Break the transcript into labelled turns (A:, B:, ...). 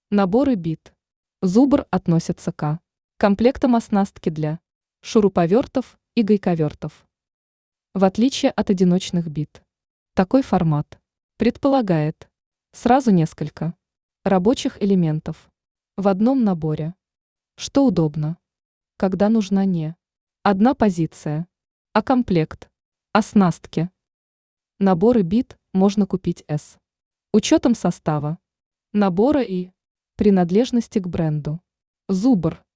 A: Наборы бит. Зубр относятся к комплектам оснастки для шуруповертов и гайковертов. В отличие от одиночных бит, такой формат предполагает сразу несколько рабочих элементов в одном наборе, что удобно, когда нужна не одна позиция, а комплект оснастки. Наборы бит можно купить с учетом состава набора и принадлежности к бренду. Зубр.